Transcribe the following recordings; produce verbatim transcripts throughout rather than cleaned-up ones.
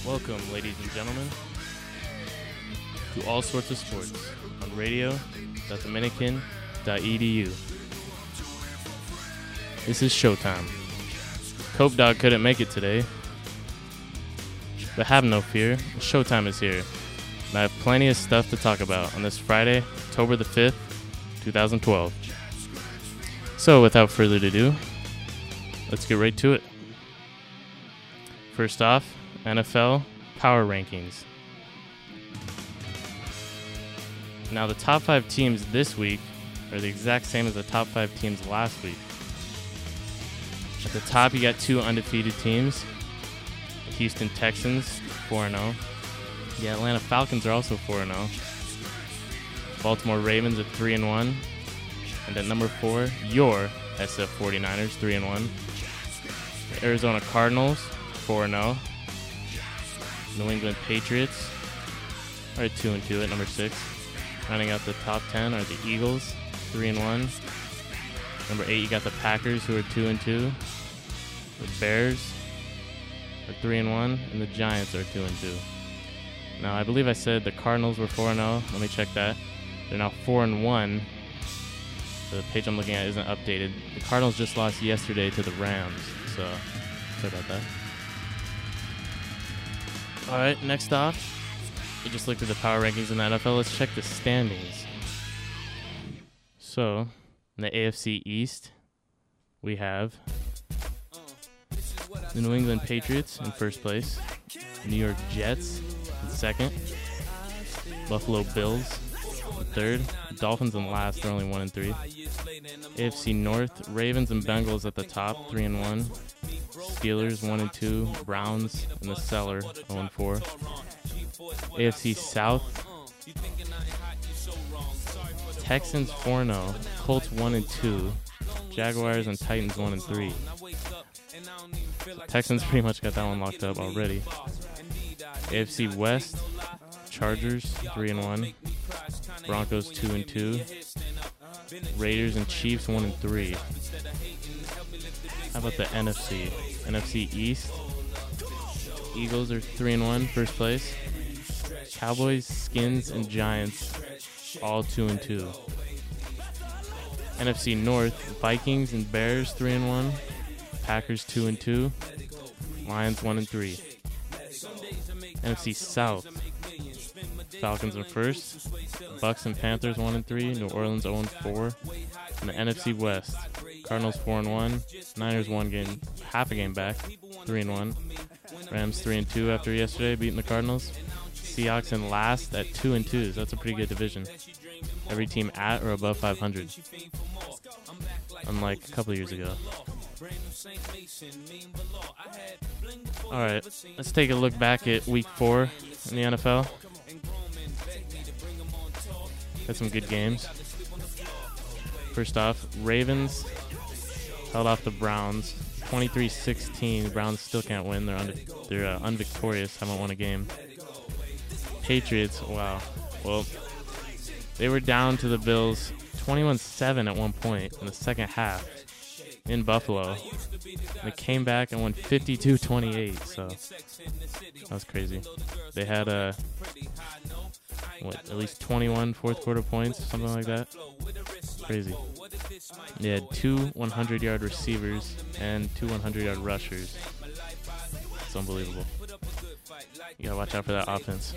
Welcome, ladies and gentlemen, to All Sorts of Sports on radio dot dominican dot e d u. This is showtime. Cope Dog couldn't make it today, but have no fear, showtime is here. And I have plenty of stuff to talk about on this Friday, October the fifth, twenty twelve. So, without further ado, let's get right to it. First off, N F L Power Rankings. Now, the top five teams this week are the exact same as the top five teams last week. At the top, you got two undefeated teams. The Houston Texans, four and oh. The Atlanta Falcons are also four and oh. Baltimore Ravens at three and one. And at number four, your S F forty-niners, three and one. The Arizona Cardinals, four and oh. New England Patriots are at two and two at number six. Rounding out the top ten are the Eagles, three and one. Number eight, you got the Packers, who are two and two. The Bears are three and one, and the Giants are two and two. Now, I believe I said the Cardinals were four and oh. Let me check that. They're now four and one. The page I'm looking at isn't updated. The Cardinals just lost yesterday to the Rams, so sorry about that. All right, next off, we just looked at the power rankings in the N F L. Let's check the standings. So, in the A F C East, we have the New England Patriots in first place, New York Jets in second, Buffalo Bills in third, Dolphins in last. They're only one and three. A F C North, Ravens and Bengals at the top, three and one. Steelers one and two, Browns in the cellar, oh and four. A F C South, Texans four and oh, Colts one and two, Jaguars and Titans one and three. So Texans pretty much got that one locked up already. A F C West, Chargers three and one, Broncos two and two, Raiders and Chiefs one and three. How about the N F C? N F C East, Eagles are three and one, first place. Cowboys, Skins, and Giants all two and two. N F C North, Vikings and Bears three and one, Packers two and two, Lions one and three. N F C South, Falcons are first, Bucks and Panthers one and three, New Orleans zero and four. And the N F C West, Cardinals four and one, Niners one game, half a game back, three and one. Rams three and two after yesterday beating the Cardinals. Seahawks in last at two and two. So that's a pretty good division. Every team at or above five hundred, unlike a couple of years ago. All right, let's take a look back at Week Four in the N F L. Had some good games. First off, Ravens held off the Browns twenty-three sixteen. The Browns still can't win. They're under, they're uh, unvictorious. Haven't won a game. Patriots, wow. Well, they were down to the Bills twenty-one seven at one point in the second half in Buffalo. They came back and won fifty-two twenty-eight. So that was crazy. They had a what, at least twenty-one fourth quarter points, something like that. Crazy. They had two hundred-yard receivers and two hundred-yard rushers. It's unbelievable. You gotta watch out for that offense.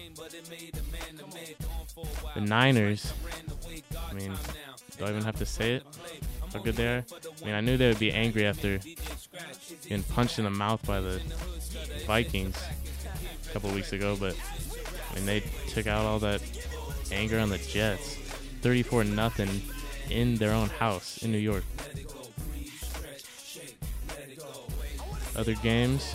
The Niners, I mean, do I even have to say it? How good they are? I mean, I knew they would be angry after getting punched in the mouth by the Vikings a couple weeks ago, but I mean, they took out all that anger on the Jets. thirty-four nothing in their own house in New York. Other games.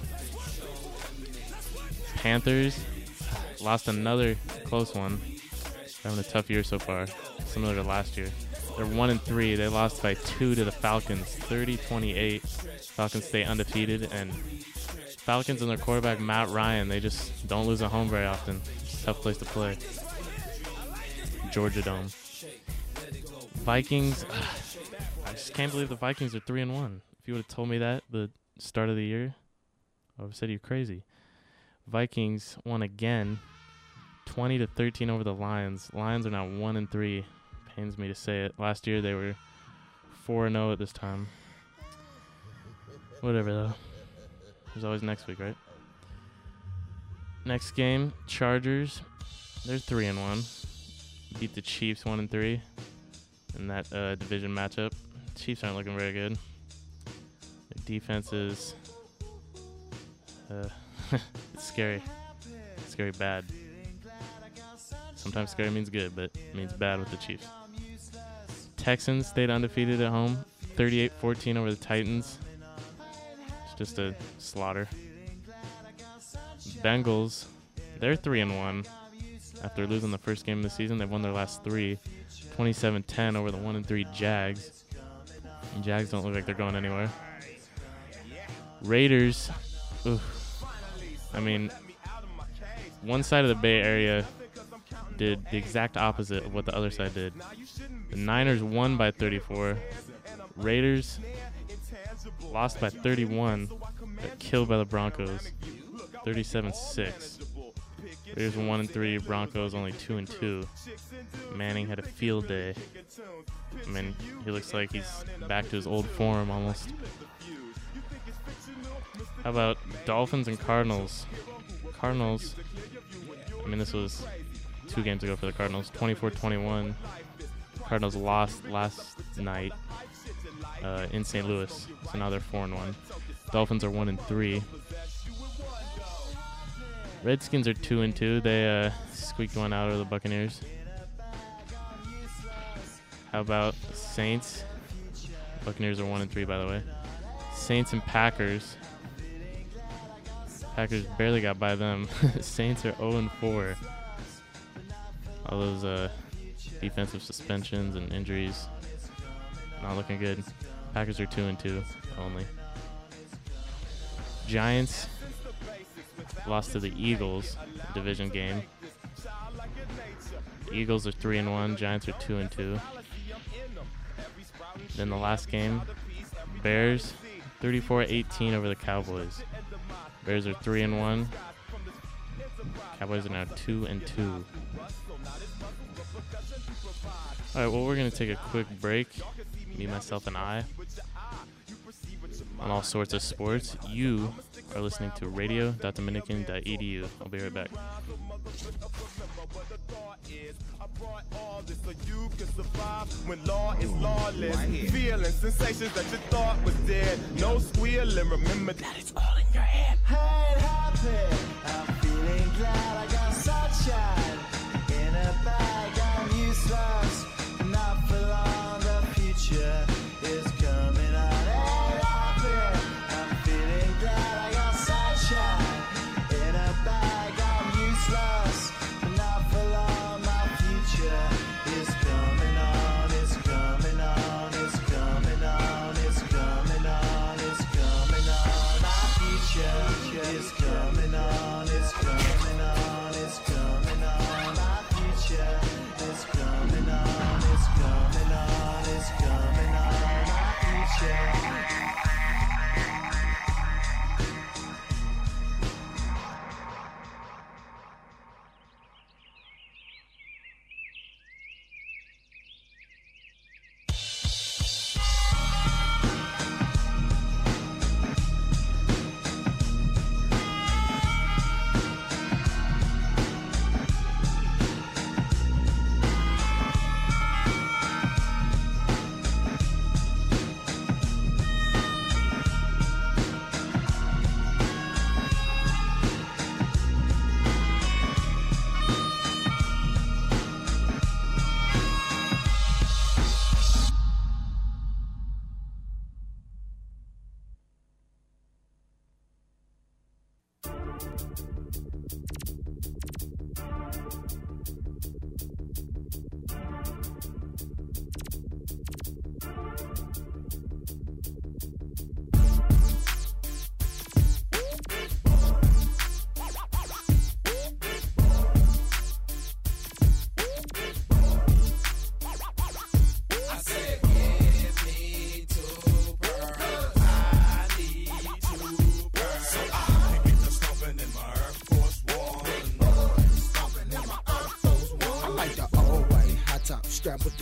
Panthers lost another close one. Having a tough year so far, similar to last year. They're one and three. They lost by two to the Falcons, thirty twenty-eight. Falcons stay undefeated, and Falcons and their quarterback Matt Ryan, they just don't lose at home very often. Tough place to play. Georgia Dome. Vikings. I just can't believe the Vikings are three and one. If you would have told me that the start of the year, I would have said you're crazy. Vikings won again, twenty to thirteen over the Lions. Lions are now one and three. Pains me to say it. Last year they were four and zero at this time. Whatever though. There's always next week, right? Next game, Chargers. They're three and one. Beat the Chiefs one and three in that uh, division matchup. Chiefs aren't looking very good. Their defense is uh, it's scary. It's scary bad. Sometimes scary means good, but it means bad with the Chiefs. Texans stayed undefeated at home, thirty-eight fourteen over the Titans. It's just a slaughter. Bengals, they're three and one. After losing the first game of the season, they've won their last three, twenty-seven ten over the one and three Jags. And Jags don't look like they're going anywhere. Raiders, oof. I mean, one side of the Bay Area did the exact opposite of what the other side did. The Niners won by thirty-four. Raiders lost by thirty-one. Got killed by the Broncos, thirty-seven six. Raiders one and three. Broncos only two and two. Manning had a field day. I mean, he looks like he's back to his old form almost. How about Dolphins and Cardinals? Cardinals. I mean, this was two games ago for the Cardinals, twenty-four twenty-one. Cardinals lost last night uh, in Saint Louis, so now they're four and one. Dolphins are one and three. Redskins are two and two. They uh, squeaked one out of the Buccaneers. How about Saints? Buccaneers are one and three, by the way. Saints and Packers. Packers barely got by them. Saints are zero and four. All those uh, defensive suspensions and injuries, not looking good. Packers are two and two only. Giants lost to the Eagles, division game. Eagles are three and one. Giants are two and two. Then the last game, Bears thirty-four eighteen over the Cowboys. Bears are three and one. Cowboys are now two and two. All right, well, we're gonna take a quick break. Me, myself, and I on all sorts of sports. You are listening to radio dot dominican dot e d u. I'll be right back. When law is lawless, feeling sensations that you thought was dead. No squealing, remember that it's all in your head. Hey, it happened. I'm feeling glad I got sunshine in a bag. I'm useless, not for long. The future is coming on. Hey, it happened. I'm feeling glad I got sunshine in a bag. I'm useless, not for long. My future is coming on. It's coming on. It's coming on. It's coming on. It's coming on. My future is coming on. It's coming on. It's coming on.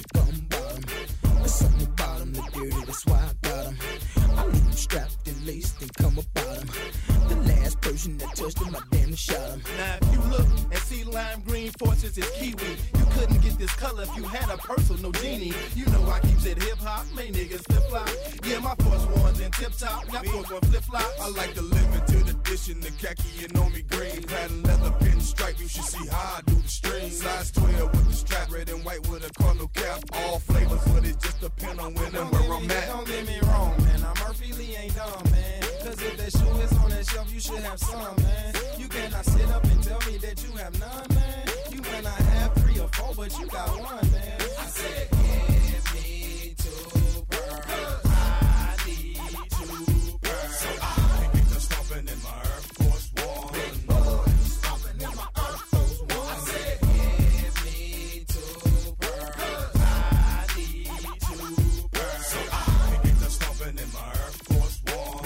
come bottom. There's something about him, look dirty, that's why I got him. I leave him strapped and laced and come about him. The last person that touched him, I damn near shot him. Now if you look and see lime green forces is kiwi, you couldn't get this color if you had a purse or no genie. You know I keeps it hip hop, man niggas flip flop. Yeah, my force one's in tip top, got force one flip flop. I like the limited edition, the khaki and on me green. Patent leather pin stripe, you should see how I do the string. Size twelve with the strap, red and white with a cardinal cap. All flavors, but it just depend on when and where I'm at. Don't get me wrong, man, I'm Murphy Lee, ain't dumb, man. Cause if that shoe is on that shelf, you should have some, man. You cannot sit up and tell me that you have none, man. You may not have three or four, but you got one, man. I said, give me two pearls. I need two pearls. So I get to stomping in my Air Force One. Stomping in my Air Force One. I said, give me two pearls. I need two pearls. So I get to stomping in my Air Force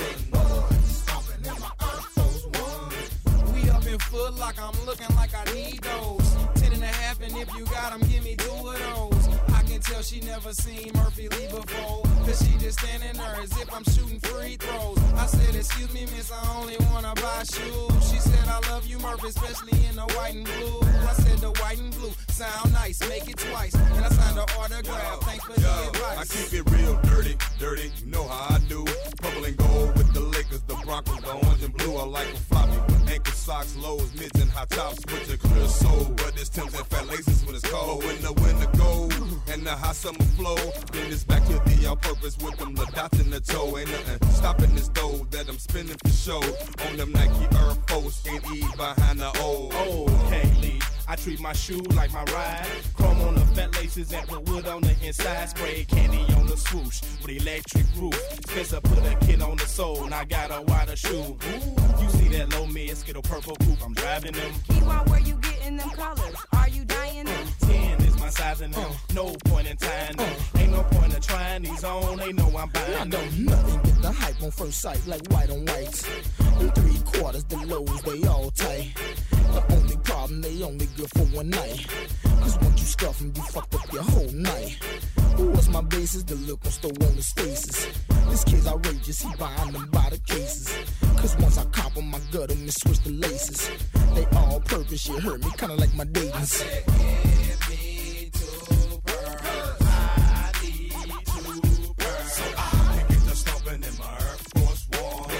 One. Stomping in my Air Force One. We up in Foot Locker, I'm looking like I need those. Ten and a half, and if you got them, give me two of those. I can tell she never seen Murphy Lee before, cause she just standing there as if I'm shooting free throws. I said, excuse me, miss, I only wanna buy shoes. She said, I love you, Murphy, especially in the white and blue. I said, the white and blue sound nice, make it twice. And I signed the autograph, thanks for Yo, the advice. I keep it real dirty, dirty, you know how I do. Purple and gold with the Lakers, the Broncos, the orange and blue. I like a floppy with ankle socks, lows, mids, and high tops with a clear soul. But it's Tim's and fat laces when it's cold. But when the winter gold and the hot summer flow, then it's back to the all-purpose with them little dots in the toe. Ain't nothing stopping this dough that I'm spinning for show. On them Nike Air Force, ain't E behind the O. Okay, Lee, I treat my shoe like my ride. Chrome on the fat laces and put wood on the inside. Spray candy on the swoosh with electric roof. Spencer put a kid on the sole, and I got a wider shoe. Ooh, you see that low mid Skittle purple coupe, I'm driving them. Keyword, where you getting them colors? Are you dying them? Ten is my size in them, no point in tying them. Ain't no point in trying these on, they know I'm I buying them. don't nothing get the hype on first sight like white on whites. Them three quarters, the lows, they all tight. The only problem, they only good for one night. Cause once you scuff them, you fucked up your whole night. Who was my basis? The look on store on his faces. This kid's outrageous, he buying them by the cases. Cause once I cop them, I gut them and switch the laces. They all purpose, shit hurt me, kinda like my datings. Give me two pearls, I need two pearls. So I get to stomping in my Air Force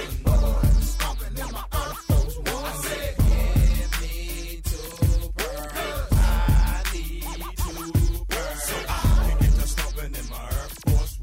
One. Stomping in my Air Force One. I said, give me two pearls, I need two pearls. So I get to stomping in my Air Force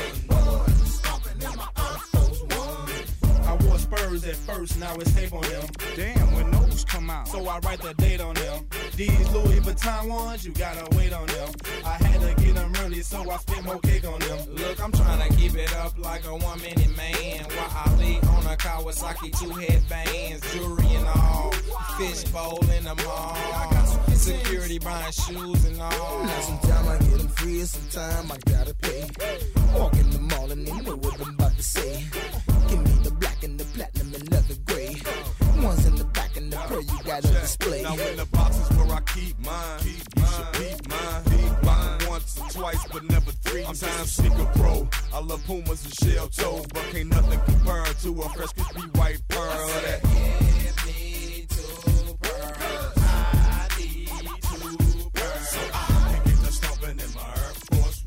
One. Stomping in my Air Force One. I wore Spurs at first, now it's tape on them. Damn, when those come out. So I write the date on them. These Louis Vuitton ones, you gotta wait on them. I had to get them early, so I spent more cake on them. Look, I'm trying to keep it up like a one-minute man. While I lay on a Kawasaki, two headbands, jewelry and all. Fish bowl in the mall. Security buying shoes and all. Now sometimes I get them free and sometimes I gotta pay. Walk in the mall and they know what I'm about to say. Give me the black and the platinum and leather gray. Ones in the back and the pearl you got on display. Now in the boxes where I keep mine, keep you should peep mine. Peep mine once or twice, but never three. I'm time sneaker pro. I love Pumas and shell toes, but can't nothing compare to a fresh crispy white pearl. That Give me two pearls, I need two pearls. so I get to stomping in my Air Force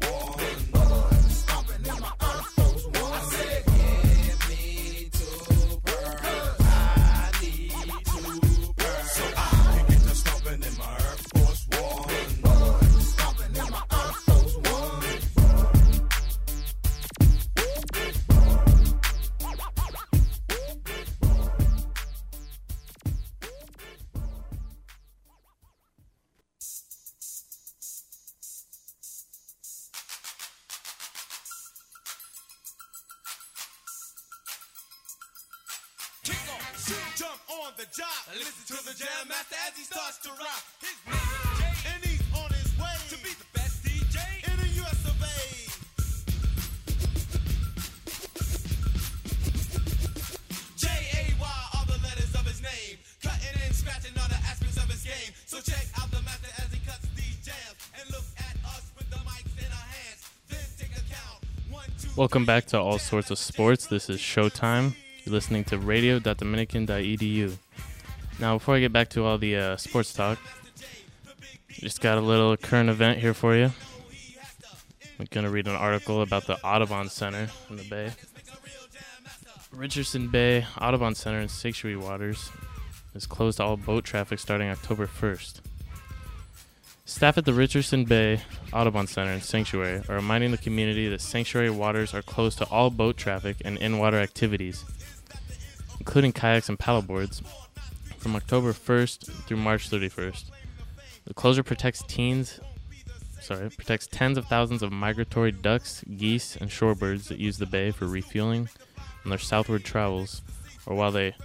One. Stomping in my Air Force One. I said, give me two pearls, I need two pearls. So I get to stomping in my Air Force One. Stomping in my Air Force One. Kick off, shoot, jump on the job. Listen to the jam master as he starts to rock. His name is Jay, and he's on his way to be the best D J in the U S of A. J A Y are the letters of his name, cutting and scratching all the aspects of his game. So check out the master as he cuts these jams and look at us with the mics. Welcome back to All Sorts of Sports. This is Showtime. You're listening to radio dot dominican dot e d u. Now, before I get back to all the uh, sports talk, just got a little current event here for you. I'm going to read an article about the Audubon Center in the Bay. Richardson Bay Audubon Center in Sanctuary Waters is closed to all boat traffic starting October first. Staff at the Richardson Bay Audubon Center and Sanctuary are reminding the community that sanctuary waters are closed to all boat traffic and in-water activities, including kayaks and paddleboards, from October first through March thirty-first. The closure protects teens, sorry, protects tens of thousands of migratory ducks, geese, and shorebirds that use the bay for refueling on their southward travels, or while they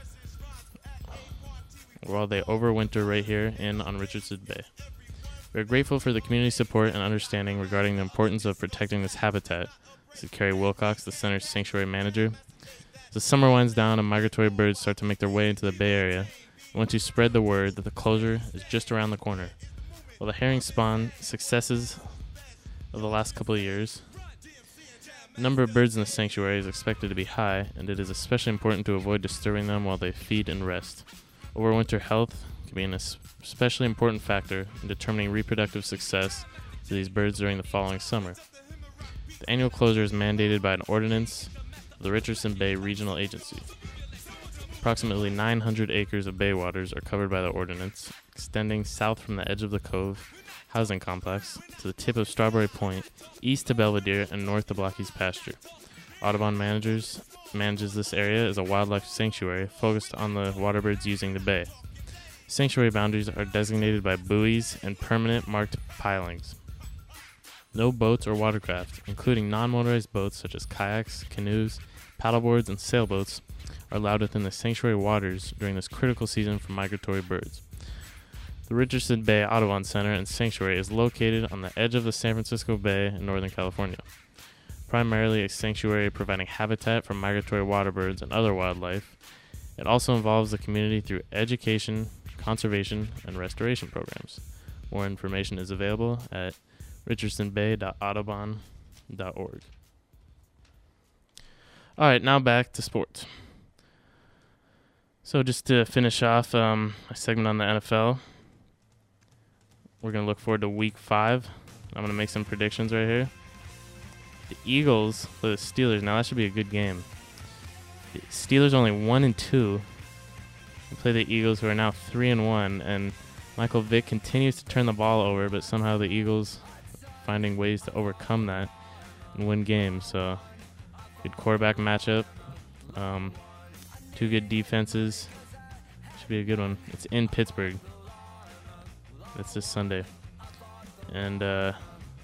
or while they overwinter right here in on Richardson Bay. We are grateful for the community support and understanding regarding the importance of protecting this habitat, said Carrie Wilcox, the center's sanctuary manager. As the summer winds down and migratory birds start to make their way into the Bay Area, we want to spread the word that the closure is just around the corner. While the herring spawn successes of the last couple of years, the number of birds in the sanctuary is expected to be high, and it is especially important to avoid disturbing them while they feed and rest. Overwinter health can be an especially important factor in determining reproductive success for these birds during the following summer. The annual closure is mandated by an ordinance of the Richardson Bay Regional Agency. Approximately nine hundred acres of bay waters are covered by the ordinance, extending south from the edge of the Cove housing complex to the tip of Strawberry Point, east to Belvedere, and north to Blocky's Pasture. Audubon managers manages this area as a wildlife sanctuary focused on the waterbirds using the bay. Sanctuary boundaries are designated by buoys and permanent marked pilings. No boats or watercraft, including non-motorized boats such as kayaks, canoes, paddleboards, and sailboats, are allowed within the sanctuary waters during this critical season for migratory birds. The Richardson Bay Audubon Center and Sanctuary is located on the edge of the San Francisco Bay in Northern California. Primarily a sanctuary providing habitat for migratory waterbirds and other wildlife, it also involves the community through education, conservation, and restoration programs. More information is available at richardson bay dot audubon dot org. All right, now back to sports. So just to finish off um, a segment on the N F L, we're going to look forward to week five. I'm going to make some predictions right here. The Eagles play the Steelers. Now that should be a good game. The Steelers only one and two. They play the Eagles, who are now three and one, and Michael Vick continues to turn the ball over, but somehow the Eagles are finding ways to overcome that and win games. So good quarterback matchup. Um, two good defenses. Should be a good one. It's in Pittsburgh. That's this Sunday. And uh,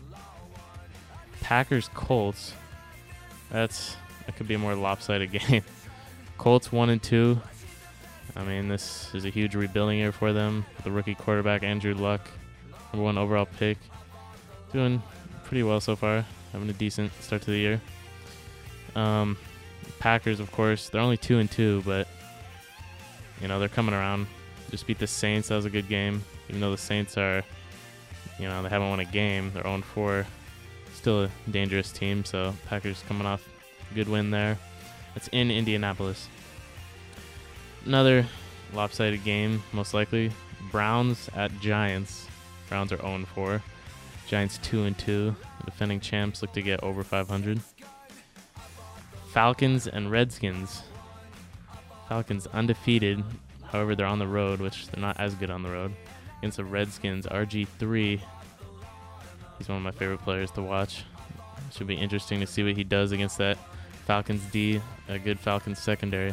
Packers Colts. That's that could be a more lopsided game. Colts one and two. I mean, this is a huge rebuilding year for them. The rookie quarterback Andrew Luck, number one overall pick, doing pretty well so far. Having a decent start to the year. Um, Packers, of course, they're only two and two, but you know they're coming around. Just beat the Saints. That was a good game. Even though the Saints are, you know, they haven't won a game. They're oh and four. Still a dangerous team. So Packers coming off a good win there. That's in Indianapolis. Another lopsided game, most likely. Browns at Giants. Browns are oh and four. Giants two and two. The defending champs look to get over five hundred. Falcons and Redskins. Falcons undefeated. However, they're on the road, which they're not as good on the road. Against the Redskins, R G three. He's one of my favorite players to watch. Should be interesting to see what he does against that Falcons D, a good Falcons secondary.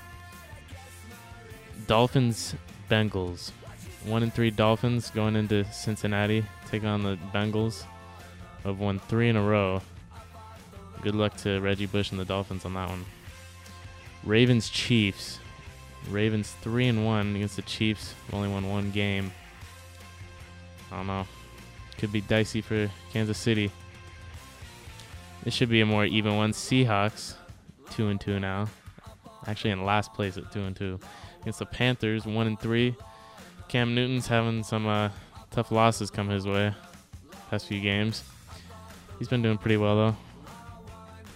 Dolphins, Bengals. One and three Dolphins going into Cincinnati, taking on the Bengals, who have won three in a row. Good luck to Reggie Bush and the Dolphins on that one. Ravens, Chiefs. Ravens three and one against the Chiefs. Only won one game. I don't know. Could be dicey for Kansas City. This should be a more even one. Seahawks, two and two now. Actually in last place at two and two. Against the Panthers, one and three. Cam Newton's having some uh, tough losses come his way past few games. He's been doing pretty well though.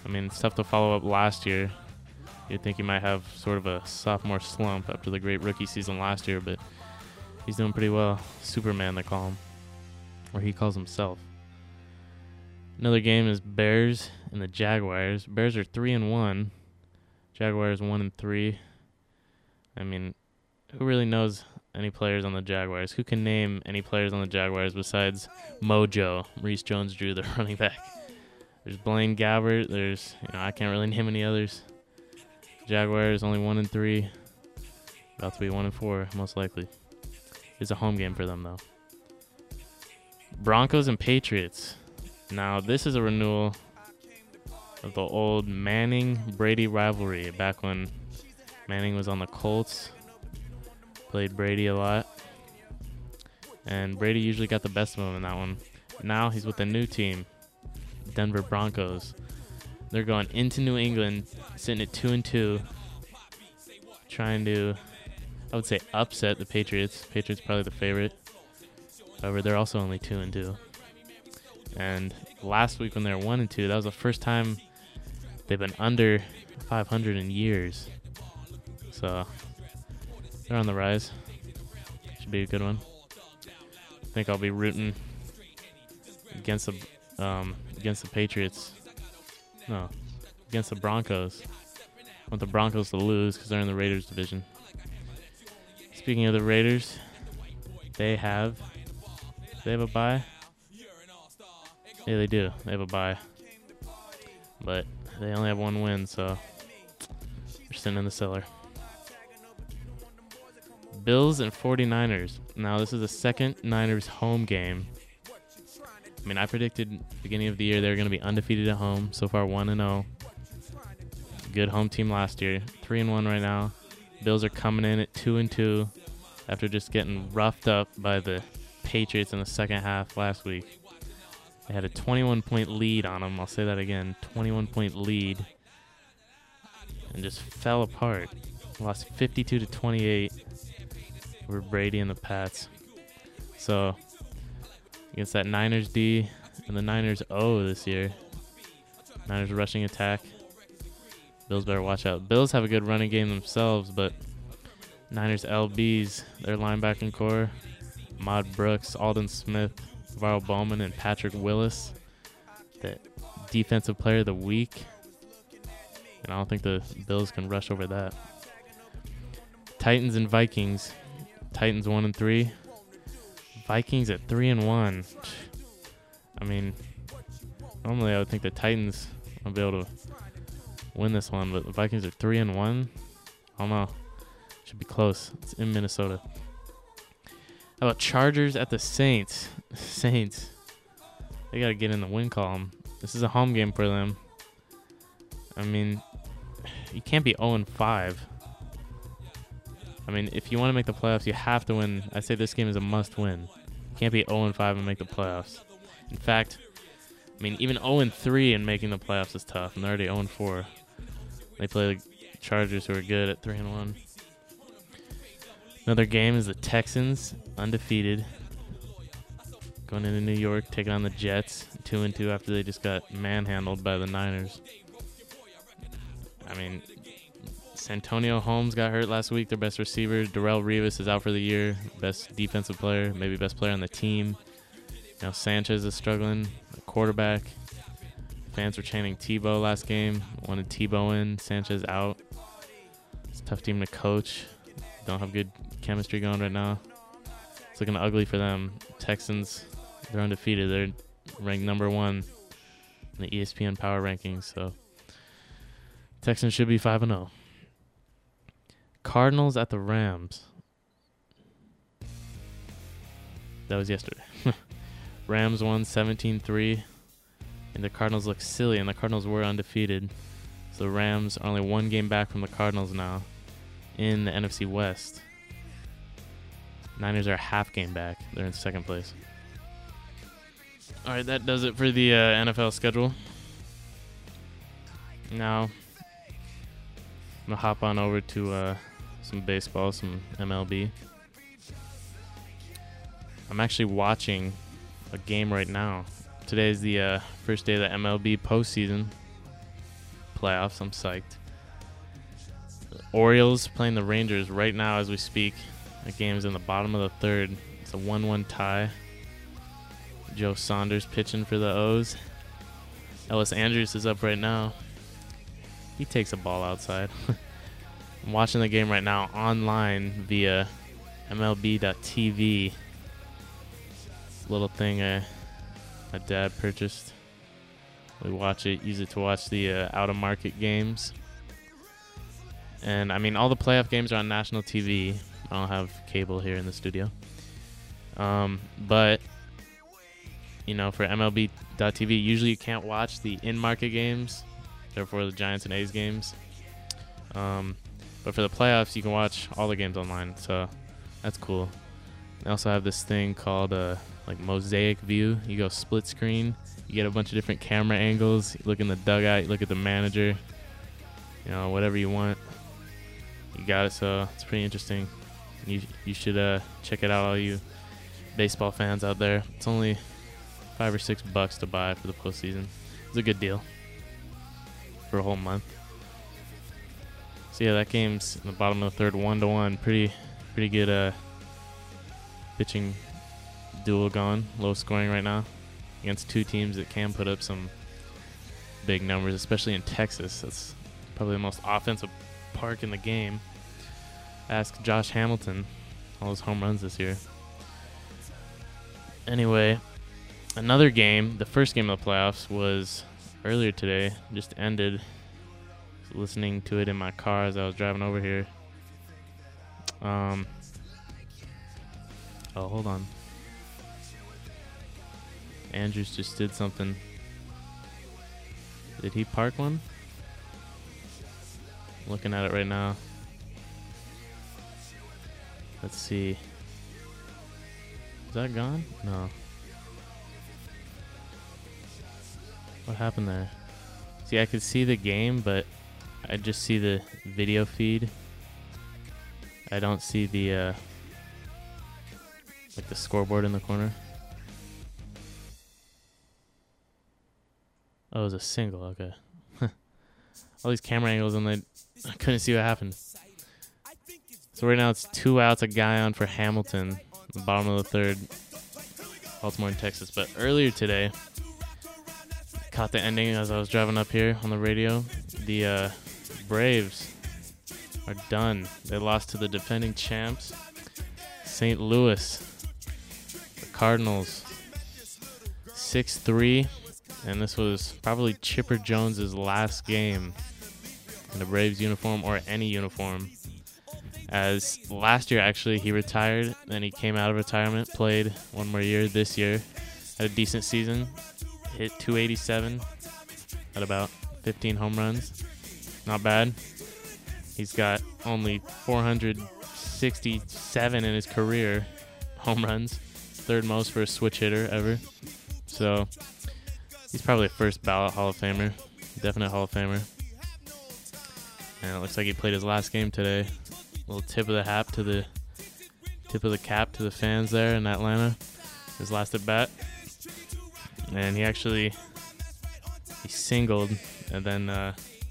I mean, it's tough to follow up last year. You'd think he might have sort of a sophomore slump after the great rookie season last year, but he's doing pretty well. Superman, they call him. Or he calls himself. Another game is Bears and the Jaguars. Bears are three and one. Jaguars one and three. I mean, who really knows any players on the Jaguars? Who can name any players on the Jaguars besides Mojo, Maurice Jones-Drew, the running back? There's Blaine Gabbert. There's, you know, I can't really name any others. Jaguars only one and three. About to be one and four, most likely. It's a home game for them, though. Broncos and Patriots. Now, this is a renewal of the old Manning-Brady rivalry back when Manning was on the Colts. Played Brady a lot. And Brady usually got the best of him in that one. Now he's with a new team, Denver Broncos. They're going into New England, sitting at two and two, trying to, I would say, upset the Patriots. Patriots probably the favorite. However, they're also only two and two. And last week when they were one and two, that was the first time they've been under five hundred in years. So they're on the rise. Should be a good one. I think I'll be rooting against the um, against the Patriots. No, against the Broncos. I want the Broncos to lose because they're in the Raiders division. Speaking of the Raiders, they have they have a bye. Yeah, they do. They have a bye, but they only have one win, so they're sitting in the cellar. Bills and forty-niners. Now, this is the second Niners home game. I mean, I predicted beginning of the year they were going to be undefeated at home. So far, one and oh. Good home team last year. three and one right now. Bills are coming in at two and two after just getting roughed up by the Patriots in the second half last week. They had a twenty-one point lead on them. I'll say that again. twenty-one point lead. And just fell apart. Lost fifty-two to twenty-eight over Brady and the Pats. So, against that Niners D and the Niners O this year. Niners rushing attack. Bills better watch out. Bills have a good running game themselves, but Niners L Bs, their linebacking core, Ahmad Brooks, Aldon Smith, Varl Bowman, and Patrick Willis, the defensive player of the week. And I don't think the Bills can rush over that. Titans and Vikings. Titans one and three. Vikings at three and one. I mean, normally I would think the Titans will be able to win this one, but the Vikings are three and one. I don't know. Should be close. It's in Minnesota. How about Chargers at the Saints? Saints. They got to get in the win column. This is a home game for them. I mean, you can't be oh and five. I mean, if you want to make the playoffs, you have to win. I say this game is a must-win. You can't be oh and five and make the playoffs. In fact, I mean, even oh and three and making the playoffs is tough, and they're already oh and four. They play the Chargers, who are good at three and one. Another game is the Texans, undefeated, going into New York, taking on the Jets, two and two after they just got manhandled by the Niners. I mean, Santonio Holmes got hurt last week, their best receiver. Darrelle Revis is out for the year, best defensive player, maybe best player on the team. Now Sanchez is struggling, a quarterback. Fans were chanting Tebow last game, wanted Tebow in, Sanchez out. It's a tough team to coach. Don't have good chemistry going right now. It's looking ugly for them. Texans, they're undefeated. They're ranked number one in the E S P N Power Rankings. So Texans should be five and oh. Cardinals at the Rams. That was yesterday. Rams won seventeen three. And the Cardinals look silly, and the Cardinals were undefeated. So the Rams are only one game back from the Cardinals now in the N F C West. Niners are a half game back. They're in second place. All right, that does it for the uh, N F L schedule. Now, I'm going to hop on over to uh, some baseball, some M L B. I'm actually watching a game right now. Today is the uh, first day of the M L B postseason. playoffs. I'm psyched. The Orioles playing the Rangers right now as we speak. The game's in the bottom of the third. It's a one one tie. Joe Saunders pitching for the O's. Ellis Andrews is up right now. He takes a ball outside. I'm watching the game right now online via M L B dot T V. Little thing I, my dad purchased. We watch it, use it to watch the uh, out-of-market games. And, I mean, all the playoff games are on national T V. I don't have cable here in the studio. Um, but, you know, for M L B dot T V, usually you can't watch the in-market games, therefore the Giants and A's games. Um, but for the playoffs, you can watch all the games online, so that's cool. They also have this thing called uh, like Mosaic View. You go split screen. You get a bunch of different camera angles. You look in the dugout. You look at the manager. You know, whatever you want. You got it, so it's pretty interesting. You you should uh, check it out, all you baseball fans out there. It's only five or six bucks to buy for the postseason. It's a good deal for a whole month. So yeah, that game's in the bottom of the third, one to one. Pretty pretty good uh, pitching duel going. Low scoring right now against two teams that can put up some big numbers, especially in Texas. That's probably the most offensive park in the game. Ask Josh Hamilton, all his home runs this year. Anyway, another game, the first game of the playoffs was earlier today, just ended. Listening to it in my car as I was driving over here. Um. Oh, hold on. Andrews just did something. Did he park one? Looking at it right now. Let's see. Is that gone? No. What happened there? See, I could see the game, but I just see the video feed. I don't see the uh, like the scoreboard in the corner. Oh, it was a single. Okay. All these camera angles, and they I couldn't see what happened. So right now it's two outs, a guy on for Hamilton, the bottom of the third, Baltimore and Texas. But earlier today, caught the ending as I was driving up here on the radio. The uh, Braves are done. They lost to the defending champs, Saint Louis. The Cardinals, six three. And this was probably Chipper Jones's last game in a Braves uniform or any uniform. As last year, actually, he retired. Then he came out of retirement, played one more year this year. Had a decent season. Hit two eighty-seven at about fifteen home runs. Not bad. He's got only four hundred sixty-seven in his career home runs. Third most for a switch hitter ever. So he's probably a first ballot Hall of Famer. Definite Hall of Famer. And it looks like he played his last game today. Little tip of the hat to the tip of the cap to the fans there in Atlanta. His last at bat. And he actually he singled, and then uh,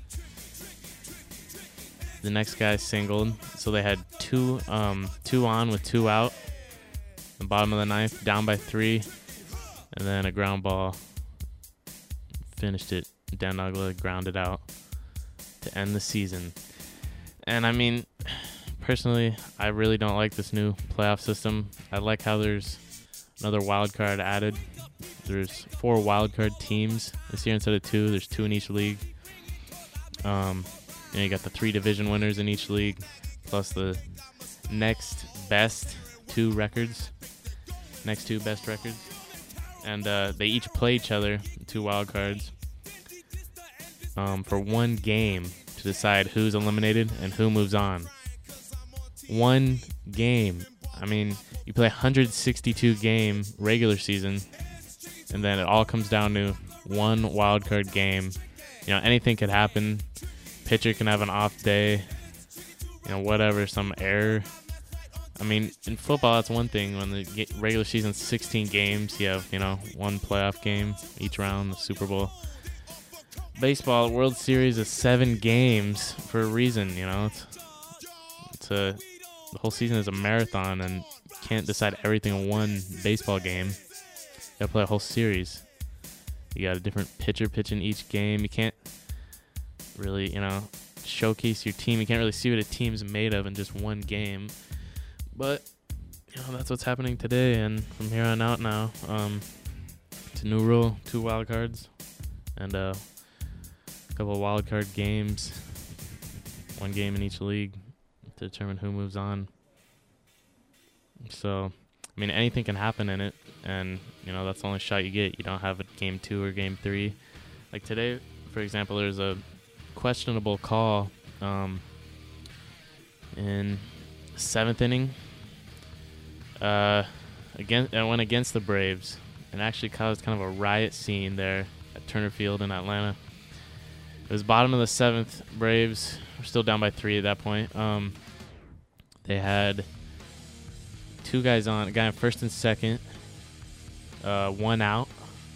the next guy singled. So they had two um, two on with two out. The bottom of the ninth, down by three, and then a ground ball. Finished it. Dan Uggla grounded out to end the season. And I mean, personally, I really don't like this new playoff system. I like how there's another wild card added. There's four wild card teams this year instead of two. There's two in each league. Um, and you got the three division winners in each league, plus the next best two records. Next two best records. And uh, they each play each other, two wild cards, um, for one game to decide who's eliminated and who moves on. One game. I mean, you play one hundred sixty-two game regular season, and then it all comes down to one wild card game. You know, anything could happen. Pitcher can have an off day. You know, whatever, some error. I mean, in football, that's one thing. When the regular season's sixteen games, you have, you know, one playoff game each round, the Super Bowl. baseball World Series is seven games for a reason, you know. It's, it's a the whole season is a marathon, and you can't decide everything in one baseball game. You gotta play a whole series. You got a different pitcher pitching each game. You can't really, you know, showcase your team. You can't really see what a team's made of in just one game. But, you know, that's what's happening today, and from here on out now, um, it's a new rule, two wild cards, and uh, a couple of wild card games, one game in each league to determine who moves on. So, I mean, anything can happen in it, and, you know, that's the only shot you get. You don't have a game two or game three. Like today, for example, there's a questionable call um, in the seventh inning. Uh, against, I went against the Braves, and actually caused kind of a riot scene there at Turner Field in Atlanta. It was bottom of the seventh. Braves were still down by three at that point. Um, they had two guys on, a guy on first and second, uh, one out,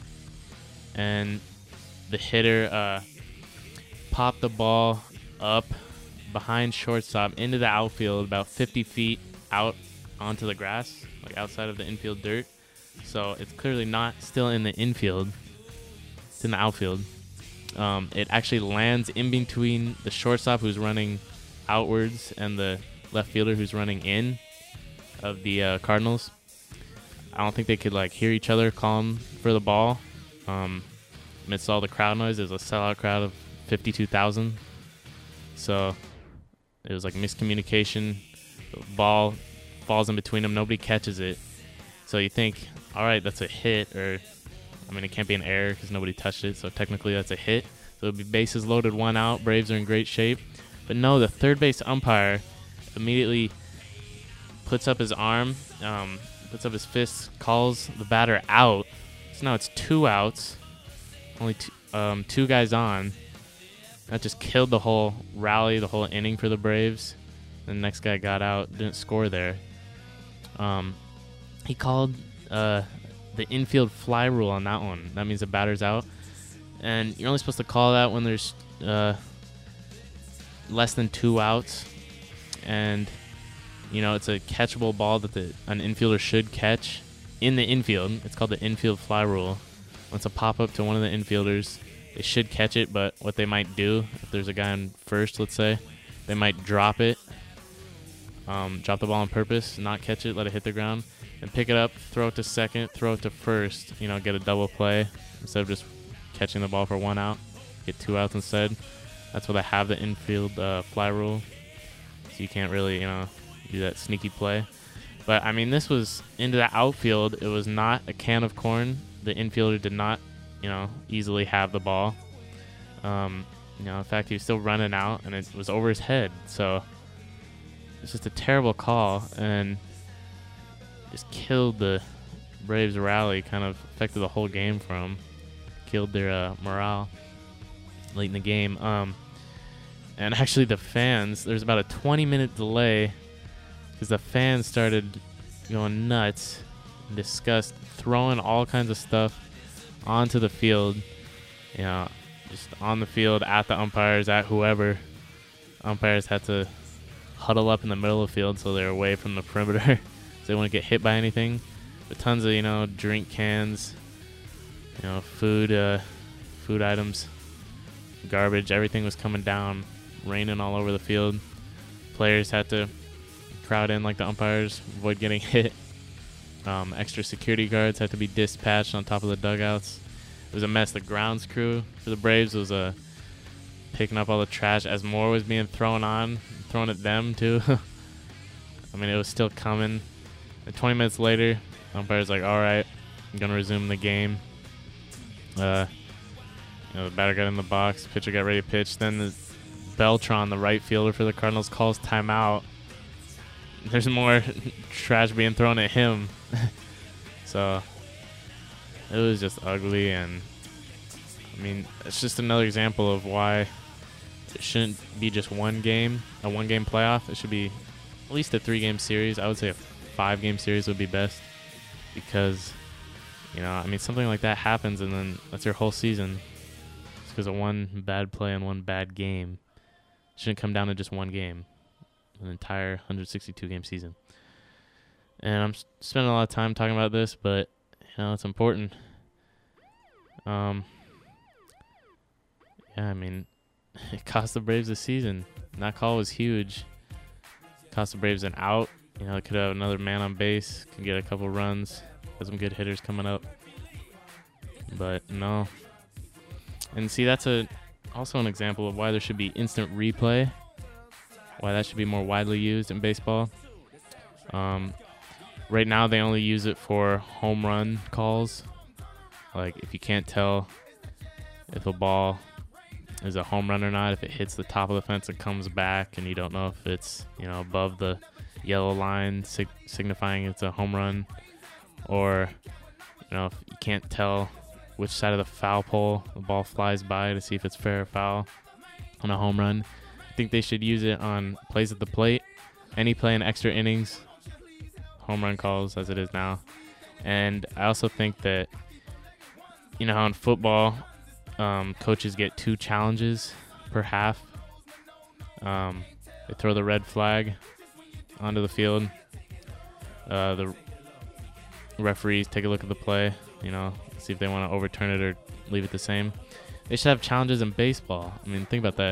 and the hitter uh, popped the ball up behind shortstop into the outfield about fifty feet out onto the grass, like outside of the infield dirt. So it's clearly not still in the infield. It's in the outfield. Um, it actually lands in between the shortstop who's running outwards and the left fielder who's running in of the uh, Cardinals. I don't think they could like hear each other calling for the ball. Um, amidst all the crowd noise, there's a sellout crowd of fifty-two thousand. So it was like miscommunication. The ball falls in between them. Nobody catches it. So you think, all right, that's a hit, or I mean, it can't be an error because nobody touched it. So technically that's a hit. So it'll be bases loaded, one out. Braves are in great shape. But no, the third base umpire immediately puts up his arm, um, puts up his fist, calls the batter out. So now it's two outs, only two, um, two guys on. That just killed the whole rally, the whole inning for the Braves. The next guy got out, didn't score there. Um, he called uh, the infield fly rule on that one. That means the batter's out. And you're only supposed to call that when there's uh, less than two outs. And, you know, it's a catchable ball that the, an infielder should catch in the infield. It's called the infield fly rule. Once a pop-up to one of the infielders, they should catch it, but what they might do, if there's a guy on first, let's say, they might drop it, um, drop the ball on purpose, not catch it, let it hit the ground, and pick it up, throw it to second, throw it to first, you know, get a double play instead of just catching the ball for one out, get two outs instead. That's why they have the infield uh, fly rule, so you can't really, you know, do that sneaky play. But, I mean, this was into the outfield. It was not a can of corn. The infielder did not, you know, easily have the ball. Um, you know, in fact, he was still running out, and it was over his head. So it's just a terrible call, and just killed the Braves rally, kind of affected the whole game for them, killed their uh, morale late in the game. Um, and actually the fans, there's about a twenty minute delay because the fans started going nuts and disgust, throwing all kinds of stuff onto the field, you know, just on the field, at the umpires, at whoever. Umpires had to huddle up in the middle of the field so they're away from the perimeter so they wouldn't get hit by anything. But tons of, you know, drink cans, you know, food, uh, food items, garbage, everything was coming down, raining all over the field. Players had to crowd in like the umpires, avoid getting hit. Um, extra security guards had to be dispatched on top of the dugouts. It was a mess. The grounds crew for the Braves was uh, picking up all the trash as more was being thrown on, thrown at them too. I mean, it was still coming. And twenty minutes later, the umpire's like, all right, I'm going to resume the game. Uh, you know, the batter got in the box, pitcher got ready to pitch. Then the Beltran, the right fielder for the Cardinals, calls timeout. There's more trash being thrown at him. So it was just ugly, and I mean, it's just another example of why it shouldn't be just one game, a one game playoff. It should be at least a three game series. I would say a five game series would be best, because, you know, I mean, something like that happens and then that's your whole season. It's because of one bad play and one bad game. It shouldn't come down to just one game, an entire one hundred sixty-two game season. And I'm spending a lot of time talking about this, but you know it's important. Um, yeah, I mean, it cost the Braves a season. That call was huge. Cost the Braves an out. You know, it could have another man on base, can get a couple runs, have some good hitters coming up. But no. And see, that's a also an example of why there should be instant replay, why that should be more widely used in baseball. Um, right now, they only use it for home run calls. Like, if you can't tell if a ball is a home run or not, if it hits the top of the fence and comes back, and you don't know if it's, you know, above the yellow line sig- signifying it's a home run, or, you know, if you can't tell which side of the foul pole the ball flies by to see if it's fair or foul on a home run. I think they should use it on plays at the plate, any play in extra innings, home run calls as it is now. And I also think that, you know how in football, um, coaches get two challenges per half. Um, they throw the red flag onto the field. Uh, the referees take a look at the play, you know, see if they want to overturn it or leave it the same. They should have challenges in baseball. I mean, think about that.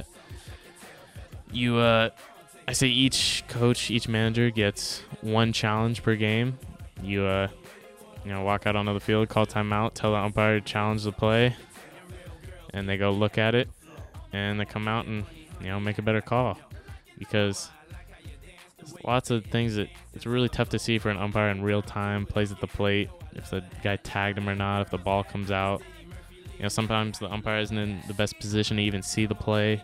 You, uh, I say each coach, each manager gets one challenge per game. You, uh, you know, walk out onto the field, call timeout, tell the umpire to challenge the play, and they go look at it, and they come out and, you know, make a better call. Because there's lots of things that it's really tough to see for an umpire in real time, plays at the plate, if the guy tagged him or not, if the ball comes out. You know, sometimes the umpire isn't in the best position to even see the play.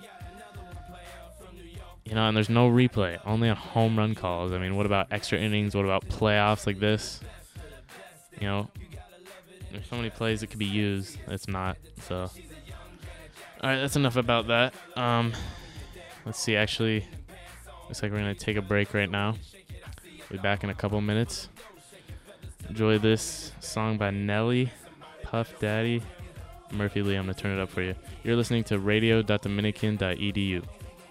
You know, and there's no replay, only on home run calls. I mean, what about extra innings? What about playoffs like this? You know, there's so many plays that could be used. It's not, so. All right, that's enough about that. Um, let's see, actually, looks like we're going to take a break right now. We'll be back in a couple minutes. Enjoy this song by Nelly, Puff Daddy, Murphy Lee. I'm going to turn it up for you. You're listening to radio dot dominican dot e d u.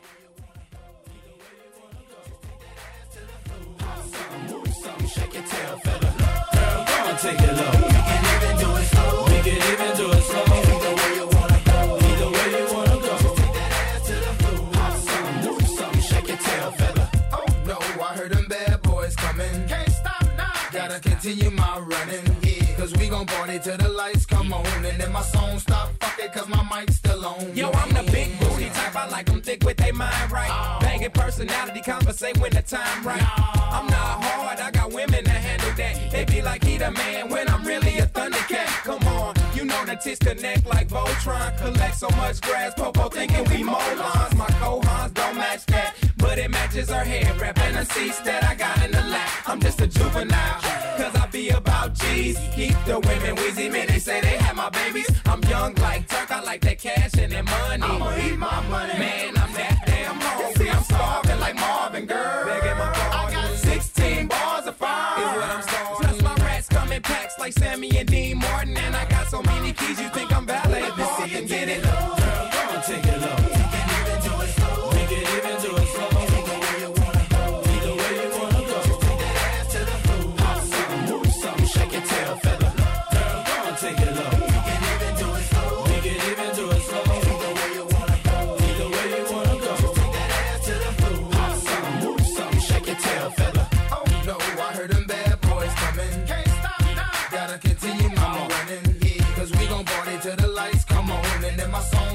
Take it low. We can even do it slow. We can even do it slow. Either way you wanna go. Either way you wanna go. Take that ass to the floor. Hot something, move something, shake your tail feather. Oh no, I heard them bad boys coming. Can't stop now. Gotta continue my running. Yeah, cause we gon' party till the lights come on. And then my song stop, fuck it, cause my mic's still on. Yo, I'm the big booty type. I like them thick with they mind right. Oh. Banging personality, conversate when the time right. No. I'm not hard, I got women that handle that. They be like, he the man when I'm really a Thundercat. Come on, you know the tits connect like Voltron. Collect so much grass, Popo thinking we molons. My co-hons don't match that, but it matches her hair wrap and the seats that I got in the lap. I'm just a juvenile, cause I be about G's. Keep the women wheezy, man, they say they have my babies. I'm young like Turk, I like that cash and that money. I'ma eat my money, man, I'm that damn hungry. I'm starving like Marvin, girl. Begging my pardon. I got sixteen bars of fire, is what I'm starting. Plus my rats come in packs like Sammy and Dean Martin. And I got so many keys, you think I'm valet parking. Get it low, girl, come on, take it low. We can even do it slow. We can even do it slow. Either way you wanna go. Either way you wanna go. Just take that ass to the floor. Hot something, move something, shake your tail feather. Girl, come on, take it low. We can even do it slow. We can even do it slow. Either way you wanna go. Either way you wanna go. Just take that ass to the floor. Hot something, move something, shake your tail feather. Oh no, I heard them bad boys coming. Can't stop now. Gotta continue my running. Yeah, cause we gon' party till the lights come on. And then my song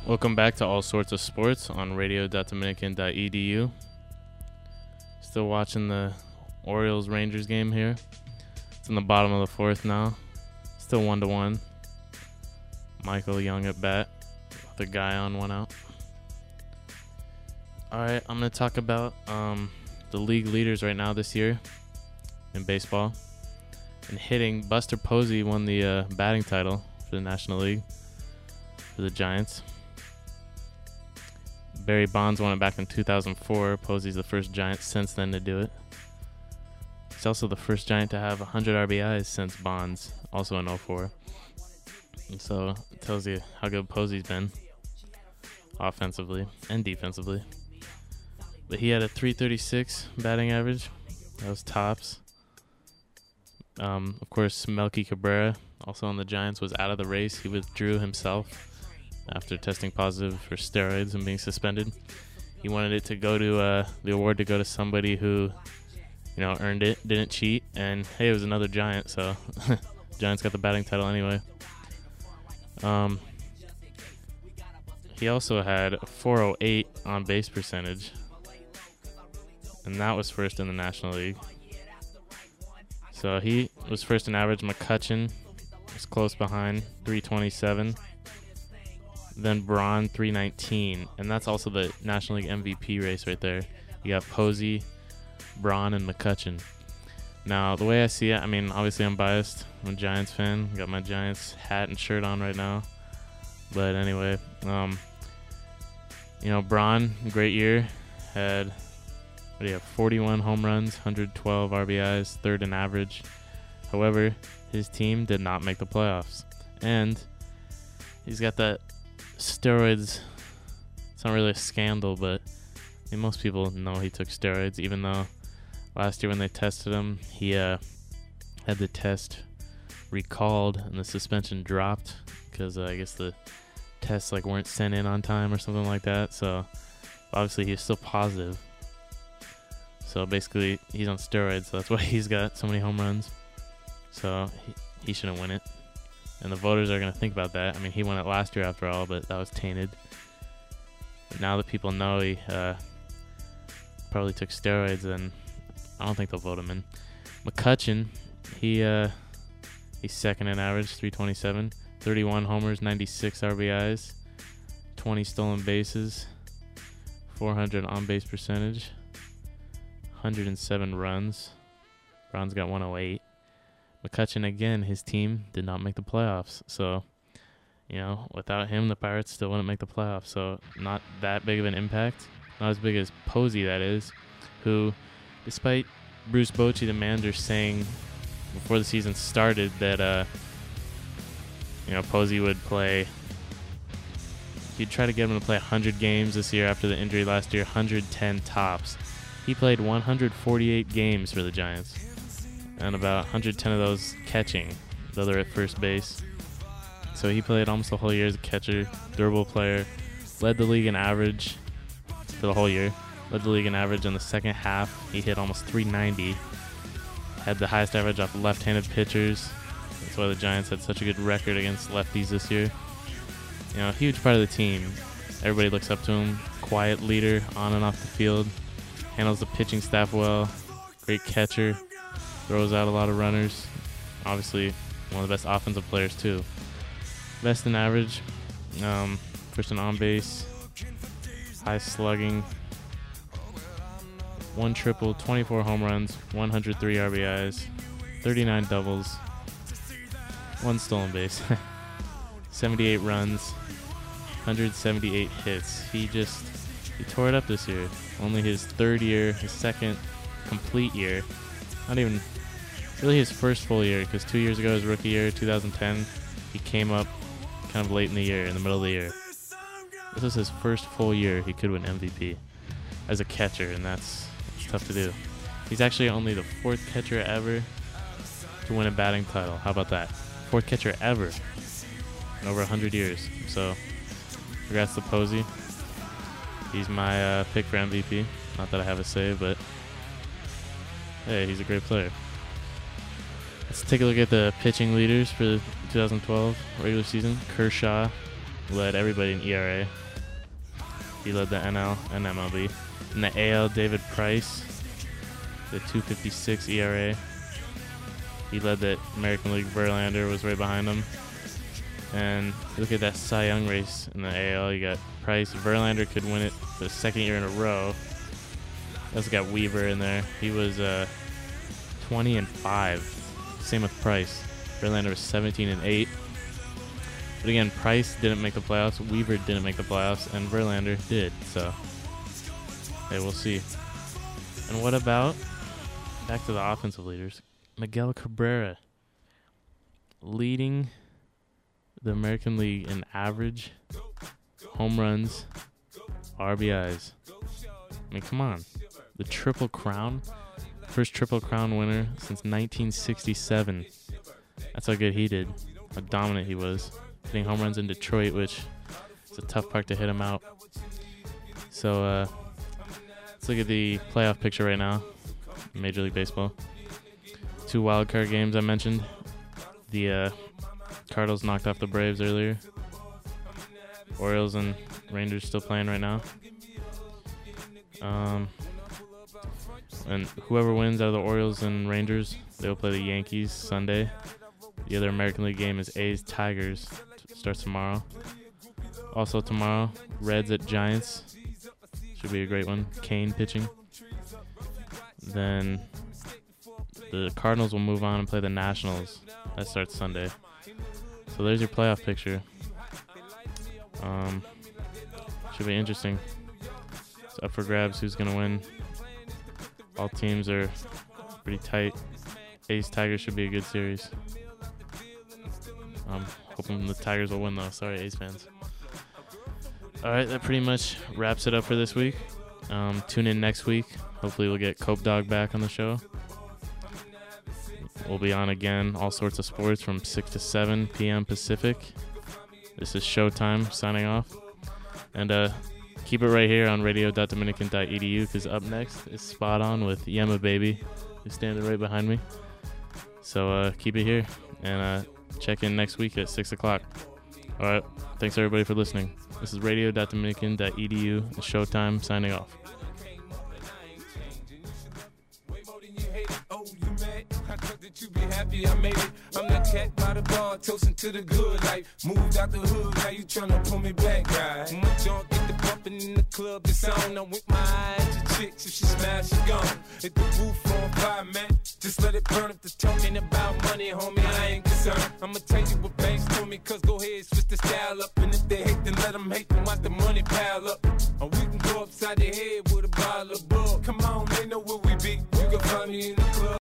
Welcome back to All Sorts of Sports on radio dot dominican dot e d u. Still watching the Orioles-Rangers game here. It's in the bottom of the fourth now. Still one to one. Michael Young at bat. The guy on one out. Alright, I'm going to talk about um, the league leaders right now this year in baseball. In hitting, Buster Posey won the uh, batting title for the National League for the Giants. Barry Bonds won it back in two thousand four. Posey's the first Giant since then to do it. He's also the first Giant to have one hundred R B Is since Bonds, also in oh four. And so it tells you how good Posey's been offensively and defensively. But he had a three thirty-six batting average. That was tops. Um, of course, Melky Cabrera, also on the Giants, was out of the race. He withdrew himself after testing positive for steroids and being suspended. He wanted it to go to uh, the award to go to somebody who, you know, earned it, didn't cheat, and hey, it was another Giant, so Giants got the batting title anyway. Um, he also had a four oh eight on base percentage, and that was first in the National League. So he was first in average. McCutchen was close behind, three twenty-seven. Then Braun, three nineteen. And that's also the National League M V P race right there. You got Posey, Braun, and McCutchen. Now, the way I see it, I mean, obviously I'm biased. I'm a Giants fan. Got my Giants hat and shirt on right now. But anyway, um, you know, Braun, great year. Had, what do you have, forty-one home runs, one hundred twelve R B Is, third in average. However, his team did not make the playoffs. And he's got that steroids. It's not really a scandal, but I mean, most people know he took steroids, even though last year when they tested him, he uh, had the test recalled and the suspension dropped because uh, I guess the tests like weren't sent in on time or something like that. So obviously he's still positive. So basically he's on steroids, so that's why he's got so many home runs. So he, he shouldn't win it. And the voters are going to think about that. I mean, he won it last year after all, but that was tainted. But now that people know he uh, probably took steroids, then I don't think they'll vote him in. McCutchen, he uh, he's second in average, three twenty-seven, thirty-one homers, ninety-six R B Is, twenty stolen bases, four hundred on-base percentage, one hundred seven runs. Braun's got one oh eight. McCutchen, again, his team did not make the playoffs. So, you know, without him, the Pirates still wouldn't make the playoffs. So, not that big of an impact. Not as big as Posey, that is, who, despite Bruce Bochy, the manager, saying before the season started that, uh, you know, Posey would play, he'd try to get him to play one hundred games this year after the injury last year, one hundred ten tops. He played one hundred forty-eight games for the Giants, and about one hundred ten of those catching, the other at first base. So he played almost the whole year as a catcher, durable player, led the league in average for the whole year, led the league in average in the second half. He hit almost three ninety, had the highest average off left-handed pitchers. That's why the Giants had such a good record against lefties this year. You know, a huge part of the team. Everybody looks up to him. Quiet leader on and off the field. Handles the pitching staff well. Great catcher. Throws out a lot of runners. Obviously, one of the best offensive players, too. Best in average. Um, first in on base. High slugging. One triple, twenty-four home runs, one hundred three R B Is, thirty-nine doubles, one stolen base, seventy-eight runs, one hundred seventy-eight hits. He just, he tore it up this year. Only his third year, his second complete year. Not even, really his first full year, because two years ago, his rookie year, two thousand ten, he came up kind of late in the year, in the middle of the year. This is his first full year he could win M V P as a catcher, and that's, that's tough to do. He's actually only the fourth catcher ever to win a batting title. How about that? Fourth catcher ever in over one hundred years. So, congrats to Posey. He's my uh, pick for M V P. Not that I have a say, but hey, he's a great player. Let's take a look at the pitching leaders for the two thousand twelve regular season. Kershaw, led everybody in E R A. He led the N L and M L B. In the A L, David Price, the two fifty-six E R A. He led the American League. Verlander was right behind him. And look at that Cy Young race in the A L. You got Price. Verlander could win it for the second year in a row. Also got Weaver in there. He was uh, twenty and five. Same with Price. Verlander was seventeen and eight. But again, Price didn't make the playoffs. Weaver didn't make the playoffs, and Verlander did. So, hey, we'll see. And what about back to the offensive leaders? Miguel Cabrera leading the American League in average, home runs, R B Is. I mean, come on. The Triple Crown. First Triple Crown winner since nineteen sixty-seven. That's how good he did. How dominant he was. Hitting home runs in Detroit, which is a tough park to hit him out. So, uh, let's look at the playoff picture right now in Major League Baseball. Two wild card games I mentioned. The uh, Cardinals knocked off the Braves earlier. Orioles and Rangers still playing right now. Um, and whoever wins out of the Orioles and Rangers, they'll play the Yankees Sunday. The other American League game is A's Tigers. Starts tomorrow. Also tomorrow, Reds at Giants. Should be a great one. Kane pitching. Then the Cardinals will move on and play the Nationals. That starts Sunday. So there's your playoff picture. Um, should be interesting. It's up for grabs who's going to win. All teams are pretty tight. A's Tigers should be a good series. I'm hoping the Tigers will win, though. Sorry, A's fans. All right, that pretty much wraps it up for this week. Um, tune in next week. Hopefully we'll get Cope Dog back on the show. We'll be on again, all sorts of sports from six to seven p.m. Pacific. This is Showtime signing off. And uh, keep it right here on radio dot dominican dot e d u because up next is Spot On with Yema Baby, who's standing right behind me. So uh, keep it here and uh, check in next week at six o'clock. All right. Thanks, everybody, for listening. This is radio dot dominican dot e d u. It's Showtime signing off. You be happy I made it. I'm that cat by the bar, toasting to the good life. Moved out the hood, now you tryna pull me back, right? My junk get the bumping in the club, it's on. I'm with my eyes to chicks, if she smash, she gone. Hit the roof on fire, man. Just let it burn. If they're talking about money, homie, I ain't concerned. I'ma tell you what banks to me, cause go ahead, switch the style up. And if they hate, then let them hate, then watch the money pile up. Or we can go upside the head.